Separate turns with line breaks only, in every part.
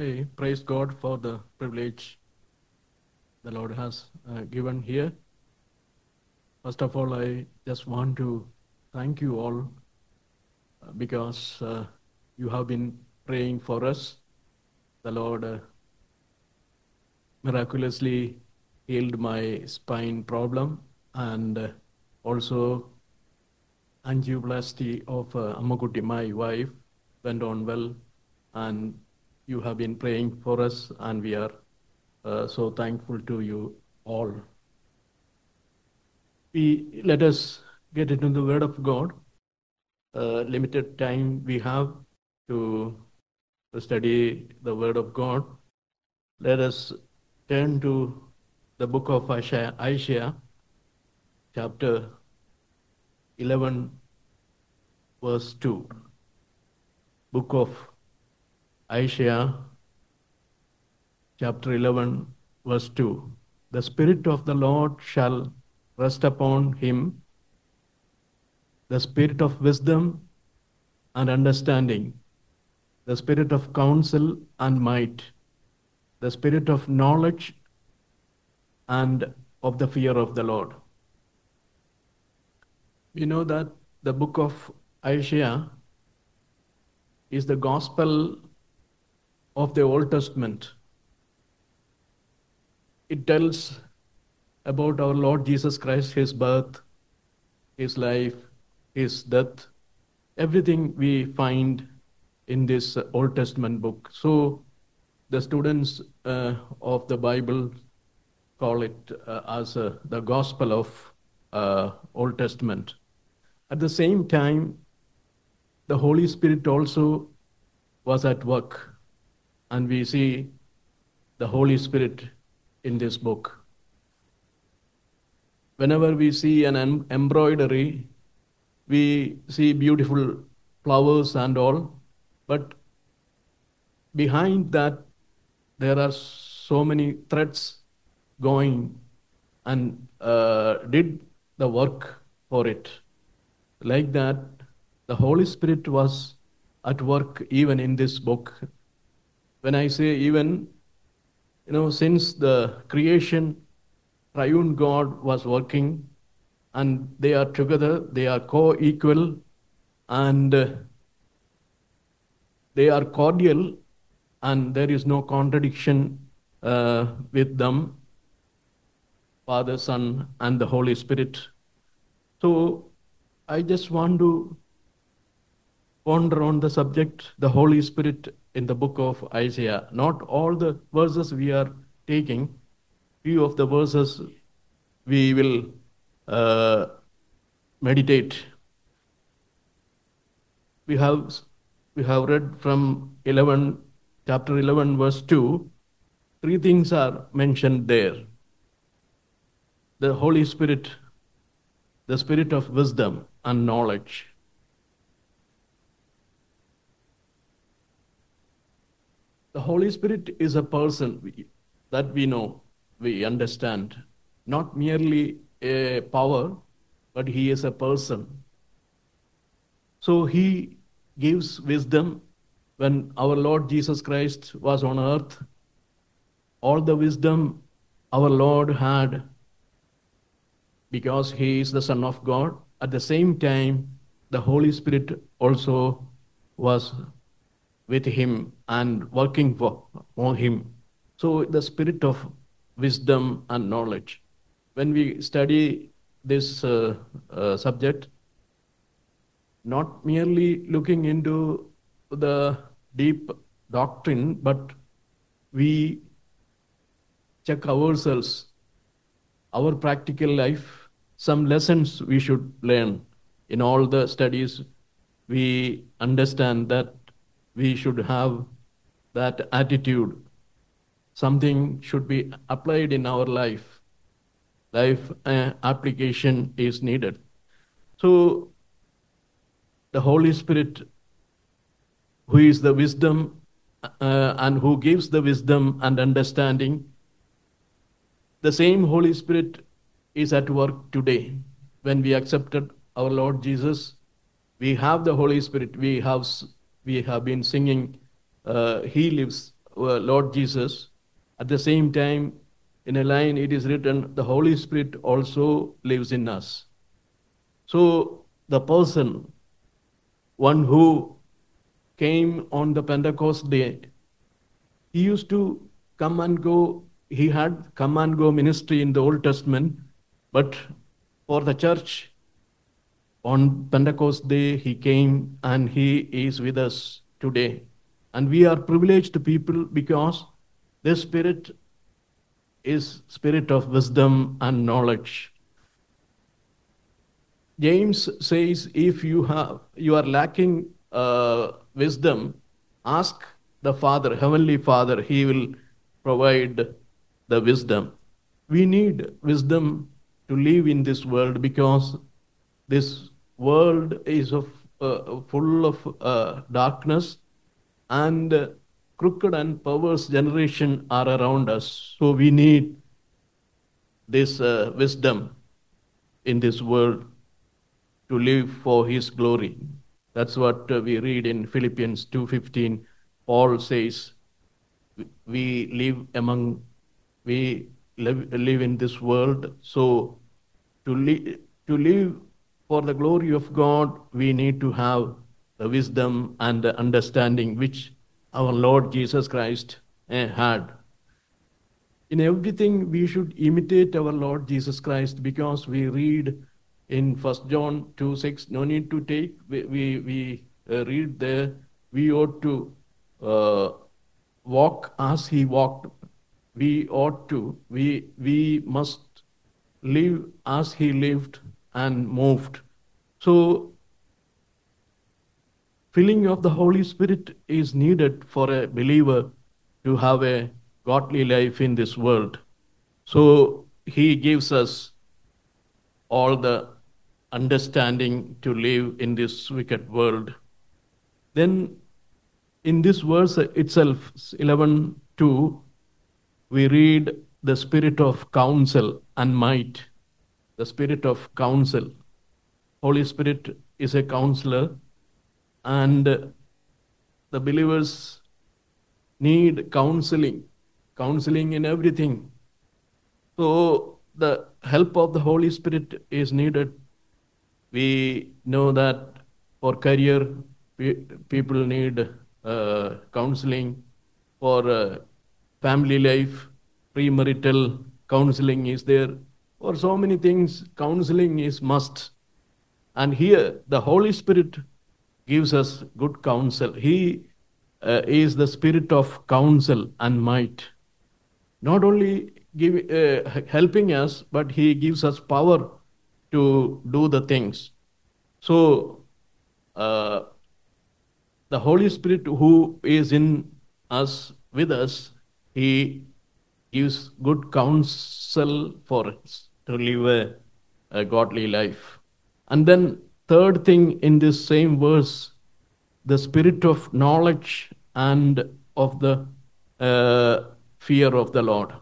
I praise God for the privilege the Lord has given here. First of all, I just want to thank you all because you have been praying for us. The Lord miraculously healed my spine problem, and also angioplasty of Ammakutti, my wife, went on well, and you have been praying for us, and we are so thankful to you all. Let us get into the Word of God. Limited time we have to study the Word of God. Let us turn to the book of Isaiah chapter 11, verse 2. Book of Isaiah chapter 11, verse 2. The Spirit of the Lord shall rest upon him, the Spirit of wisdom and understanding, the Spirit of counsel and might, the Spirit of knowledge and of the fear of the Lord. We know that the book of Isaiah is the gospel of the Old Testament. It tells about our Lord Jesus Christ, his birth, his life, his death, everything we find in this Old Testament book. So the students of the Bible call it as the gospel of Old Testament. At the same time, the Holy Spirit also was at work, and we see the Holy Spirit in this book. Whenever we see an embroidery, we see beautiful flowers and all, but behind that, there are so many threads going and did the work for it. Like that, the Holy Spirit was at work even in this book. When I say even, since the creation, Triune God was working, and they are together, they are co-equal, and they are cordial, and there is no contradiction with them, Father, Son, and the Holy Spirit. So I just want to ponder on the subject, the Holy Spirit in the book of Isaiah. Not all the verses we are taking, few of the verses we will meditate. We have read from chapter 11, verse 2. Three things are mentioned there. The Holy Spirit, the Spirit of wisdom and knowledge. The Holy Spirit is a person that we know, we understand, not merely a power, but he is a person. So he gives wisdom. When our Lord Jesus Christ was on earth, all the wisdom our Lord had, because he is the Son of God. At the same time, the Holy Spirit also was with him and working for him. So the spirit of wisdom and knowledge. When we study this subject, not merely looking into the deep doctrine, but we check ourselves, our practical life, some lessons we should learn. In all the studies, we understand that we should have that attitude. Something should be applied in our life. Life application is needed. So the Holy Spirit, who is the wisdom and who gives the wisdom and understanding, the same Holy Spirit is at work today. When we accepted our Lord Jesus, we have the Holy Spirit. We have been singing, He lives Lord Jesus. At the same time, in a line it is written, the Holy Spirit also lives in us. So the person, one who came on the Pentecost day, he used to come and go. He had come and go ministry in the Old Testament, but for the church, on Pentecost day, he came and he is with us today. And we are privileged people because the Spirit is spirit of wisdom and knowledge. James says, if you are lacking wisdom, ask the Father, Heavenly Father, He will provide the wisdom. We need wisdom to live in this world because this world is full of darkness, and crooked and perverse generation are around us. So we need this wisdom in this world to live for His glory. That's what we read in Philippians 2:15. Paul says, "We live in this world. So to live for the glory of God, we need to have the wisdom and the understanding which our Lord Jesus Christ had. In everything, we should imitate our Lord Jesus Christ because we read in 1 John 2:6, no need to take, we read there, we ought to walk as He walked. We must live as He lived and moved. So, filling of the Holy Spirit is needed for a believer to have a godly life in this world. So He gives us all the understanding to live in this wicked world. Then in this verse itself, 11:2, we read the spirit of counsel and might. The spirit of counsel. Holy Spirit is a counselor, and the believers need counseling in everything. So the help of the Holy Spirit is needed. We know that for career, people need counseling. For family life, premarital counseling is there. For so many things, counseling is must. And here, the Holy Spirit gives us good counsel. He is the spirit of counsel and might. Not only helping us, but He gives us power to do the things. So, the Holy Spirit who is in us, with us, He gives good counsel for us to live a godly life. And then, third thing in this same verse, the spirit of knowledge and of the fear of the Lord,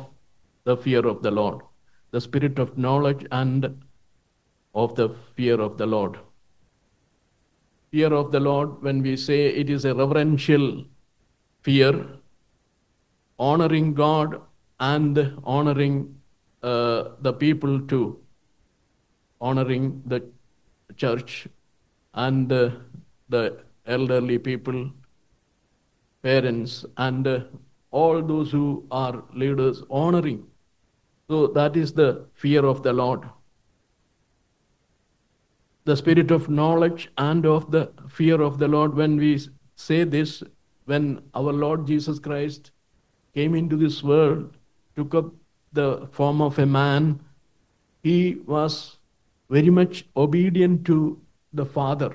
the spirit of knowledge and of the fear of the Lord. Fear of the Lord, when we say it is a reverential fear, honoring God and honoring the people too, honoring the church and the elderly people, parents, and all those who are leaders, honoring. So that is the fear of the Lord. The spirit of knowledge and of the fear of the Lord, when we say this, when our Lord Jesus Christ came into this world, took up the form of a man, He was very much obedient to the Father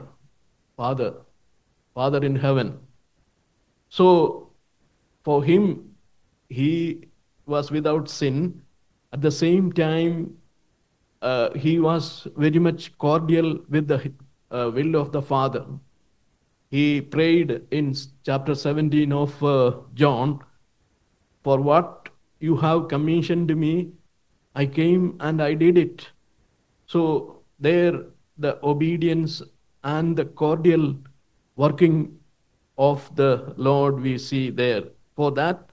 in heaven. So for Him, He was without sin. At the same time, He was very much cordial with the will of the Father. He prayed in chapter 17 of John, "For what you have commissioned me, I came and I did it." So there, the obedience and the cordial working of the Lord we see there. For that,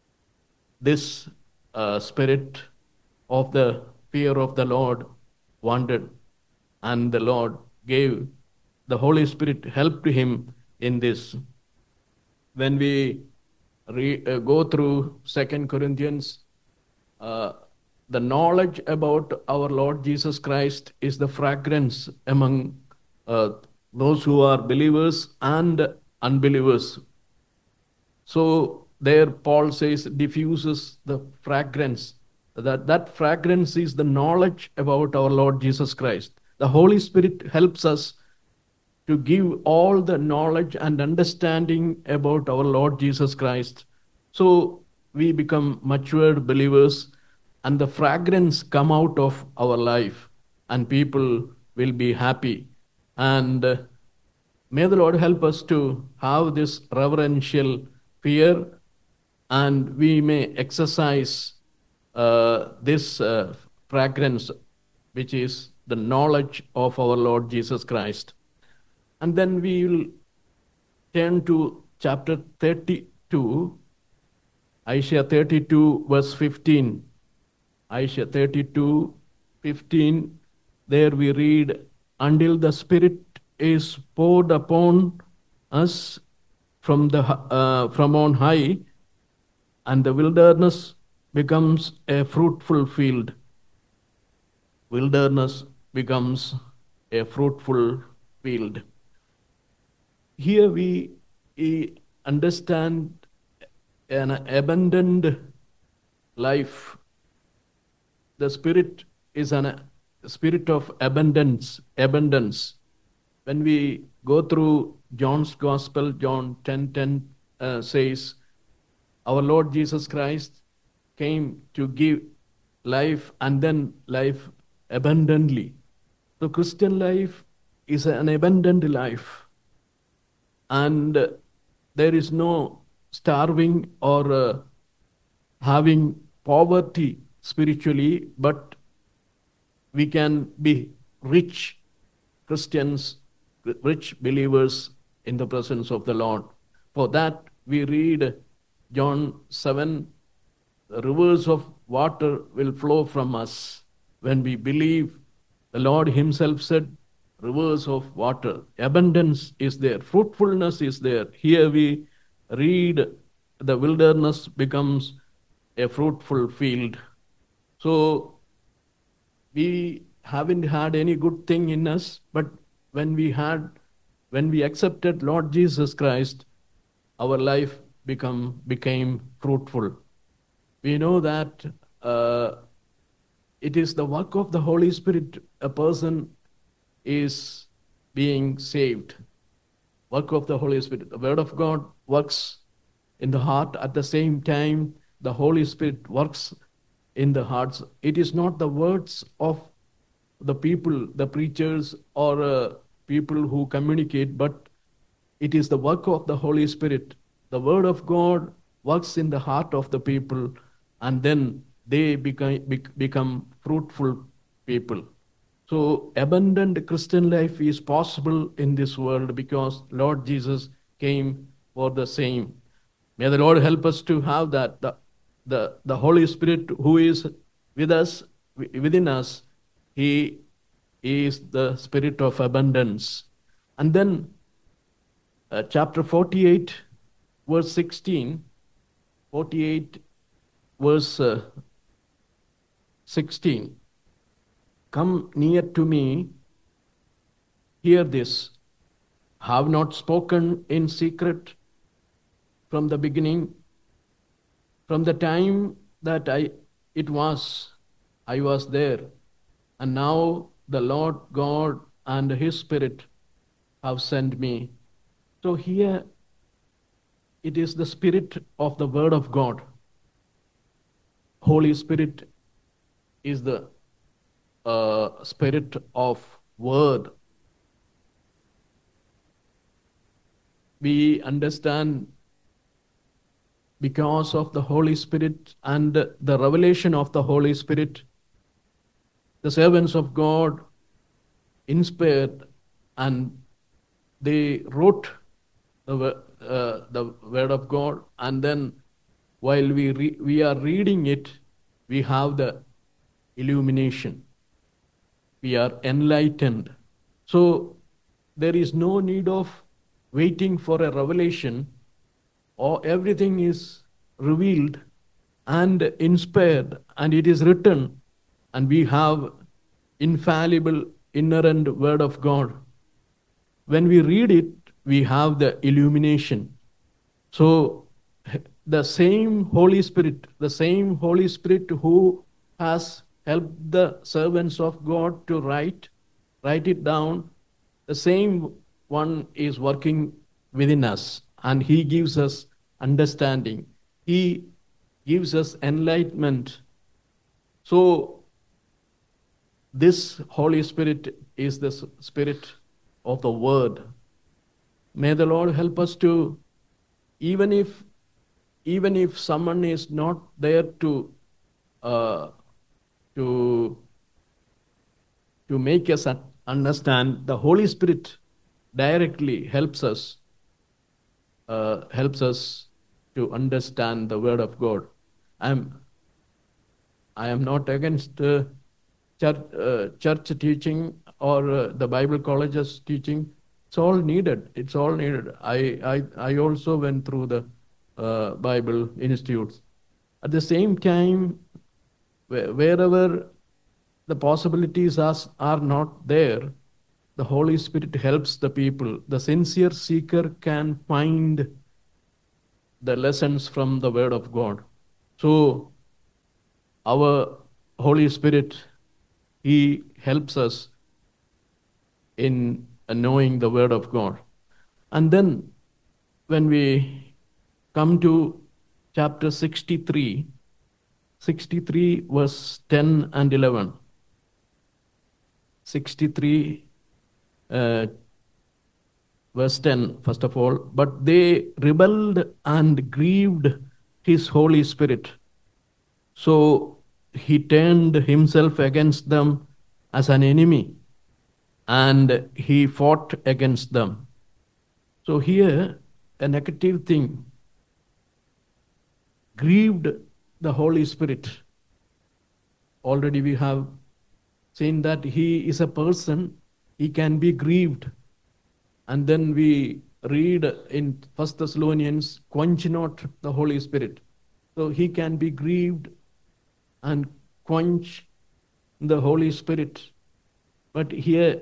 this spirit of the fear of the Lord wanted, and the Lord gave, the Holy Spirit helped him in this. When we go through Second Corinthians, uh, the knowledge about our Lord Jesus Christ is the fragrance among uh, those who are believers and unbelievers. So there Paul says diffuses the fragrance. That fragrance is the knowledge about our Lord Jesus Christ. The Holy Spirit helps us to give all the knowledge and understanding about our Lord Jesus Christ. So we become matured believers, and the fragrance come out of our life, and people will be happy. And may the Lord help us to have this reverential fear, and we may exercise this fragrance, which is the knowledge of our Lord Jesus Christ. And then we will turn to chapter 32, Isaiah 32, verse 15. Isaiah 32, 15. There we read, until the Spirit is poured upon us from on high, and the wilderness becomes a fruitful field. Wilderness becomes a fruitful field. Here we understand an abundant life. The Spirit is a spirit of abundance. When we go through John's Gospel, John 10:10 says, our Lord Jesus Christ came to give life, and then life abundantly. So Christian life is an abundant life. And there is no starving or having poverty spiritually, but we can be rich Christians, rich believers in the presence of the Lord. For that, we read John 7, rivers of water will flow from us. When we believe, the Lord himself said, rivers of water. Abundance is there. Fruitfulness is there. Here we read the wilderness becomes a fruitful field. So we haven't had any good thing in us, but when we accepted Lord Jesus Christ, our life became fruitful. We know that it is the work of the Holy Spirit. A person is being saved. Work of the Holy Spirit. The Word of God works in the heart. At the same time, the Holy Spirit works in the hearts. It is not the words of the people, the preachers, or people who communicate, but it is the work of the Holy Spirit. The Word of God works in the heart of the people, and then they become fruitful people. So abundant Christian life is possible in this world because Lord Jesus came for the same. May the Lord help us to have that. The Holy Spirit who is with us, within us, he is the spirit of abundance. And then chapter 48, verse 16, 48, verse 16. Come near to me, hear this. Have not spoken in secret from the beginning, from the time that I was there, and now the Lord God and his Spirit have sent me. So here it is the spirit of the Word of God. Holy Spirit is the spirit of Word. We understand because of the Holy Spirit and the revelation of the Holy Spirit, the servants of God inspired and they wrote the Word of God, and then while we are reading it, we have the illumination. We are enlightened. So there is no need of waiting for a revelation, or everything is revealed and inspired, and it is written, and we have infallible, inerrant word of God. When we read it, we have the illumination. So the same Holy Spirit who has helped the servants of God to write it down, the same one is working within us, and he gives us understanding. He gives us enlightenment. So this Holy Spirit is the Spirit of the Word. May the Lord help us to, even if someone is not there to make us understand, the Holy Spirit directly helps us to understand the Word of God. I am not against church teaching or the Bible colleges teaching. It's all needed. I also went through the Bible institutes. At the same time, wherever the possibilities are not there, the Holy Spirit helps the people. The sincere seeker can find the lessons from the Word of God. So our Holy Spirit, he helps us in knowing the Word of God. And then when we come to chapter 63 verse 10 and 11. 63 verse 10, first of all. But they rebelled and grieved his Holy Spirit. So he turned himself against them as an enemy, and he fought against them. So here, a negative thing, grieved the Holy Spirit. Already we have seen that he is a person, he can be grieved. And then we read in 1 Thessalonians, quench not the Holy Spirit. So he can be grieved and quench the Holy Spirit. But here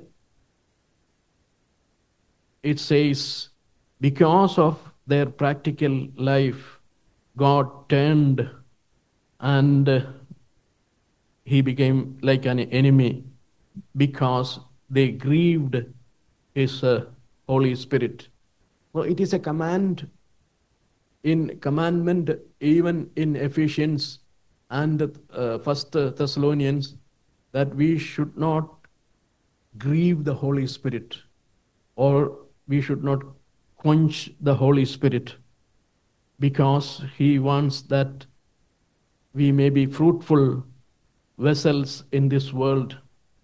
it says, because of their practical life, God turned and he became like an enemy because they grieved his Holy Spirit. Well, it is a commandment even in Ephesians and 1 Thessalonians, that we should not grieve the Holy Spirit, or we should not quench the Holy Spirit, because he wants that we may be fruitful vessels in this world.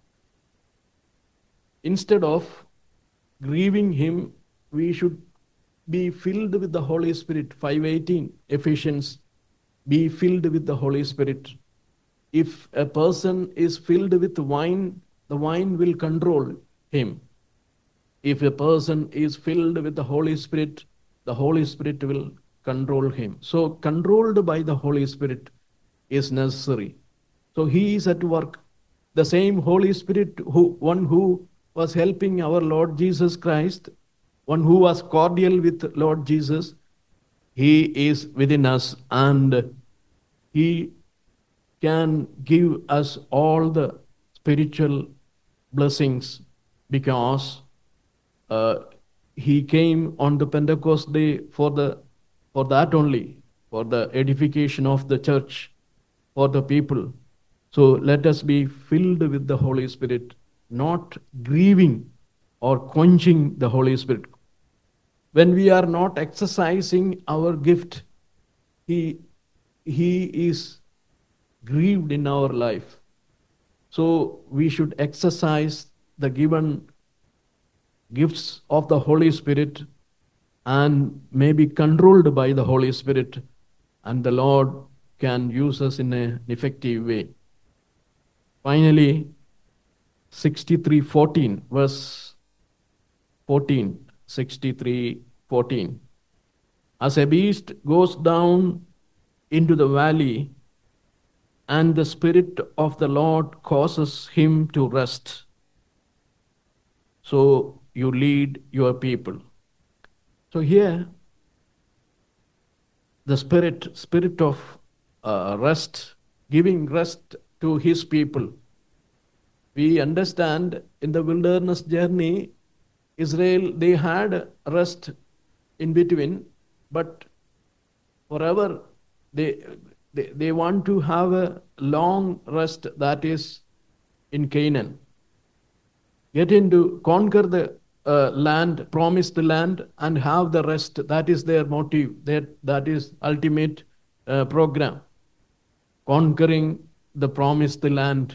Instead of grieving him, we should be filled with the Holy Spirit. 5:18, Ephesians, be filled with the Holy Spirit. If a person is filled with wine, the wine will control him. If a person is filled with the Holy Spirit will control him. So controlled by the Holy Spirit is necessary. So he is at work. The same Holy Spirit, one who was helping our Lord Jesus Christ, one who was cordial with Lord Jesus, he is within us, and he can give us all the spiritual blessings, because he came on the Pentecost day for that only, for the edification of the church, for the people. So let us be filled with the Holy Spirit, not grieving or quenching the Holy Spirit. When we are not exercising our gift, he is grieved in our life. So we should exercise the given gifts of the Holy Spirit and may be controlled by the Holy Spirit, and the Lord can use us in an effective way. Finally, 63:14, verse 14, 63:14. As a beast goes down into the valley, and the Spirit of the Lord causes him to rest, so you lead your people. So here, the spirit of rest, giving rest to his people. We understand in the wilderness journey, Israel, they had rest in between, but forever they want to have a long rest, that is in Canaan. Get into, conquer the land, promise the land, and have the rest. That is their motive. That is ultimate program. Conquering the promised land.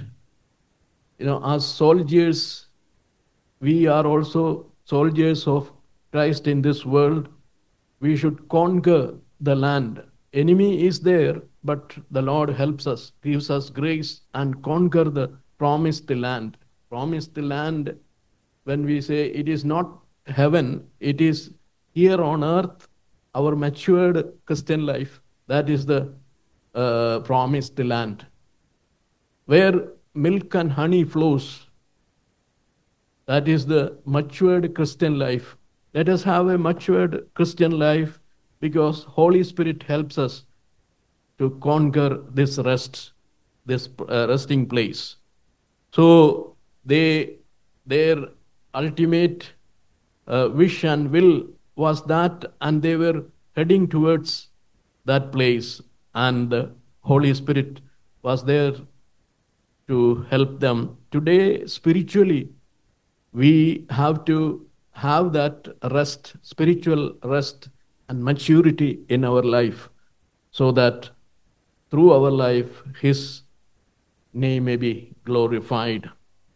As soldiers, we are also soldiers of Christ in this world. We should conquer the land. Enemy is there, but the Lord helps us, gives us grace, and conquer the promised land. Promised land, when we say it is not heaven, it is here on earth, our matured Christian life. That is the promised land, where milk and honey flows. That is the matured Christian life. Let us have a matured Christian life, because Holy Spirit helps us to conquer this rest, this resting place. So their ultimate wish and will was that, and they were heading towards that place, and the Holy Spirit was there to help them. Today, spiritually, we have to have that rest, spiritual rest and maturity in our life, so that through our life, His name may be glorified.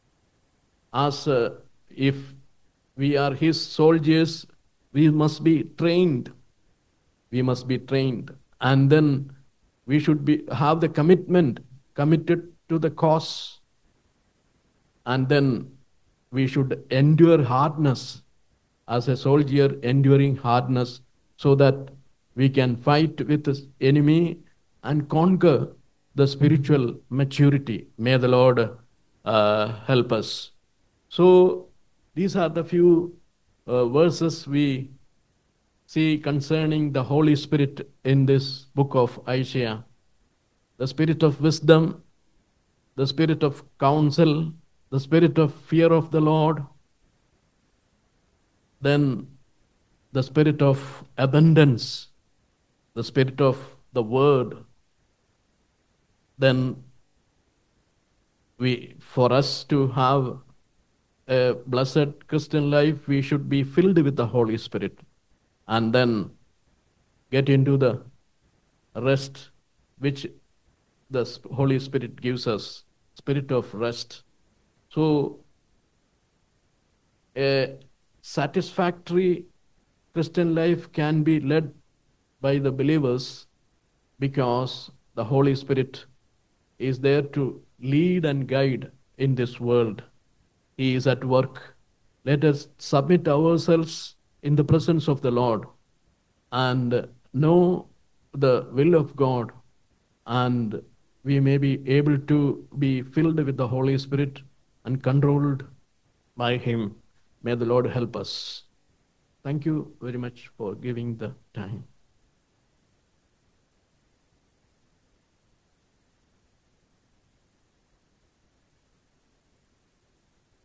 As if we are His soldiers, we must be trained. We must be trained. And then we should have the committed to the cause. And then we should endure hardness, as a soldier enduring hardness, so that we can fight with the enemy and conquer the spiritual maturity. May the Lord help us. So these are the few verses we see concerning the Holy Spirit in this book of Isaiah. The spirit of wisdom, the spirit of counsel, the spirit of fear of the Lord, then the spirit of abundance, the spirit of the word. Then for us to have a blessed Christian life, we should be filled with the Holy Spirit, and then get into the rest which the Holy Spirit gives us, spirit of rest. So a satisfactory Christian life can be led by the believers, because the Holy Spirit is there to lead and guide in this world. He is at work. Let us submit ourselves in the presence of the Lord and know the will of God, and we may be able to be filled with the Holy Spirit and controlled by Him. May the Lord help us. Thank you very much for giving the time.